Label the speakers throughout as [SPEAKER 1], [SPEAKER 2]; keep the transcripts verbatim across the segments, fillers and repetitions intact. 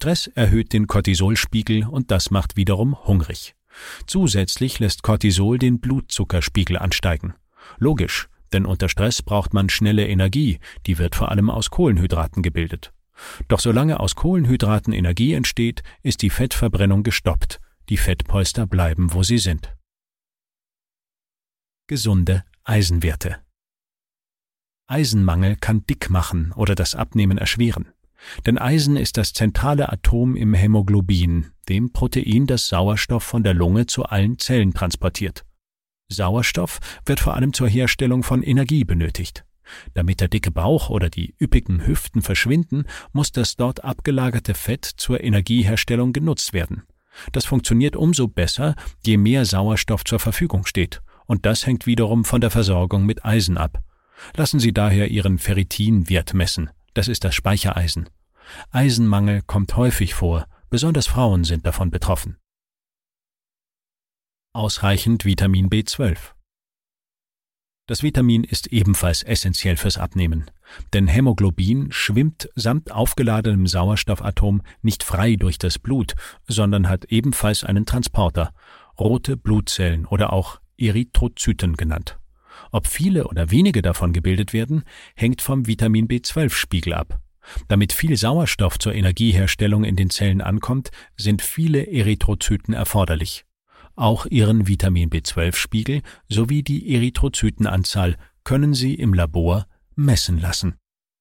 [SPEAKER 1] Stress erhöht den Cortisolspiegel und das macht wiederum hungrig. Zusätzlich lässt Cortisol den Blutzuckerspiegel ansteigen. Logisch, denn unter Stress braucht man schnelle Energie, die wird vor allem aus Kohlenhydraten gebildet. Doch solange aus Kohlenhydraten Energie entsteht, ist die Fettverbrennung gestoppt. Die Fettpolster bleiben, wo sie sind. Gesunde Eisenwerte. Eisenmangel kann dick machen oder das Abnehmen erschweren. Denn Eisen ist das zentrale Atom im Hämoglobin, dem Protein, das Sauerstoff von der Lunge zu allen Zellen transportiert. Sauerstoff wird vor allem zur Herstellung von Energie benötigt. Damit der dicke Bauch oder die üppigen Hüften verschwinden, muss das dort abgelagerte Fett zur Energieherstellung genutzt werden. Das funktioniert umso besser, je mehr Sauerstoff zur Verfügung steht. Und das hängt wiederum von der Versorgung mit Eisen ab. Lassen Sie daher Ihren Ferritinwert messen. Das ist das Speichereisen. Eisenmangel kommt häufig vor, besonders Frauen sind davon betroffen. Ausreichend Vitamin B zwölf. Das Vitamin ist ebenfalls essentiell fürs Abnehmen, denn Hämoglobin schwimmt samt aufgeladenem Sauerstoffatom nicht frei durch das Blut, sondern hat ebenfalls einen Transporter, rote Blutzellen oder auch Erythrozyten genannt. Ob viele oder wenige davon gebildet werden, hängt vom Vitamin B zwölf Spiegel ab. Damit viel Sauerstoff zur Energieherstellung in den Zellen ankommt, sind viele Erythrozyten erforderlich. Auch ihren Vitamin B zwölf Spiegel sowie die Erythrozytenanzahl können Sie im Labor messen lassen.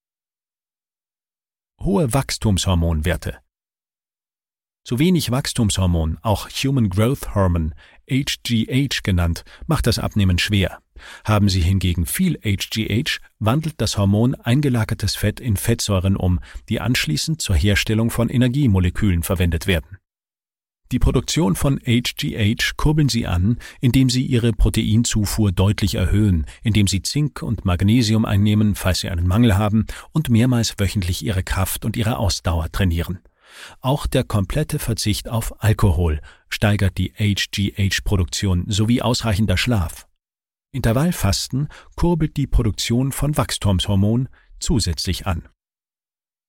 [SPEAKER 1] Hohe Wachstumshormonwerte. Zu wenig Wachstumshormon, auch Human Growth Hormone, H G H genannt, macht das Abnehmen schwer. Haben Sie hingegen viel H G H, wandelt das Hormon eingelagertes Fett in Fettsäuren um, die anschließend zur Herstellung von Energiemolekülen verwendet werden. Die Produktion von H G H kurbeln Sie an, indem Sie Ihre Proteinzufuhr deutlich erhöhen, indem Sie Zink und Magnesium einnehmen, falls Sie einen Mangel haben, und mehrmals wöchentlich Ihre Kraft und Ihre Ausdauer trainieren. Auch der komplette Verzicht auf Alkohol steigert die H G H-Produktion sowie ausreichender Schlaf. Intervallfasten kurbelt die Produktion von Wachstumshormon zusätzlich an.